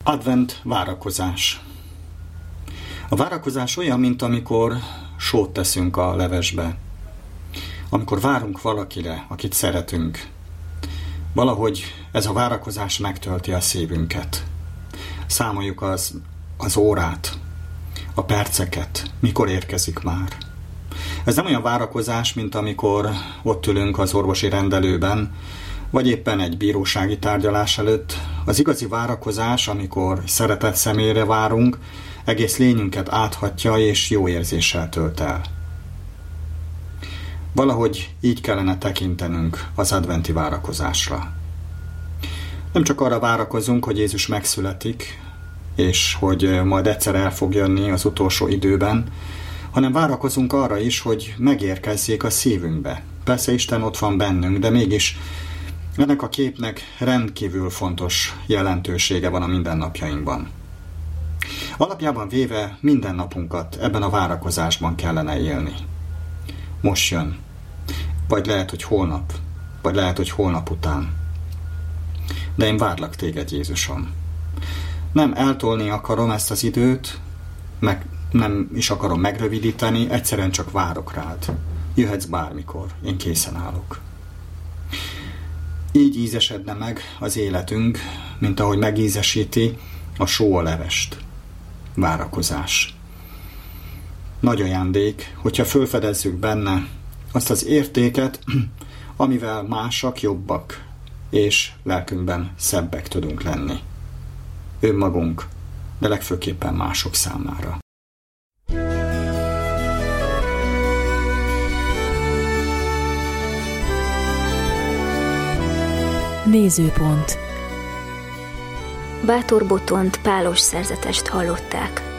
Advent várakozás. A várakozás olyan, mint amikor sót teszünk a levesbe. Amikor várunk valakire, akit szeretünk. Valahogy ez a várakozás megtölti a szívünket. Számoljuk az órát, a perceket, mikor érkezik már. Ez nem olyan várakozás, mint amikor ott ülünk az orvosi rendelőben, vagy éppen egy bírósági tárgyalás előtt. Az igazi várakozás, amikor szeretett személyre várunk, egész lényünket áthatja és jó érzéssel tölt el. Valahogy így kellene tekintenünk az adventi várakozásra. Nem csak arra várakozunk, hogy Jézus megszületik, és hogy majd egyszer el fog jönni az utolsó időben, hanem várakozunk arra is, hogy megérkezzék a szívünkbe. Persze Isten ott van bennünk, de mégis ennek a képnek rendkívül fontos jelentősége van a mindennapjainkban. Alapjában véve minden napunkat ebben a várakozásban kellene élni. Most jön, vagy lehet, hogy holnap, vagy lehet, hogy holnap után. De én várlak téged, Jézusom. Nem eltolni akarom ezt az időt, meg nem is akarom megrövidíteni, egyszerűen csak várok rád. Jöhetsz bármikor, én készen állok. Így ízesedne meg az életünk, mint ahogy megízesíti a só a levest. Várakozás. Nagy ajándék, hogyha felfedezzük benne azt az értéket, amivel másak jobbak, és lelkünkben szebbek tudunk lenni. Önmagunk, de legfőképpen mások számára. Nézőpont. Bátor Botont pálos szerzetest hallották.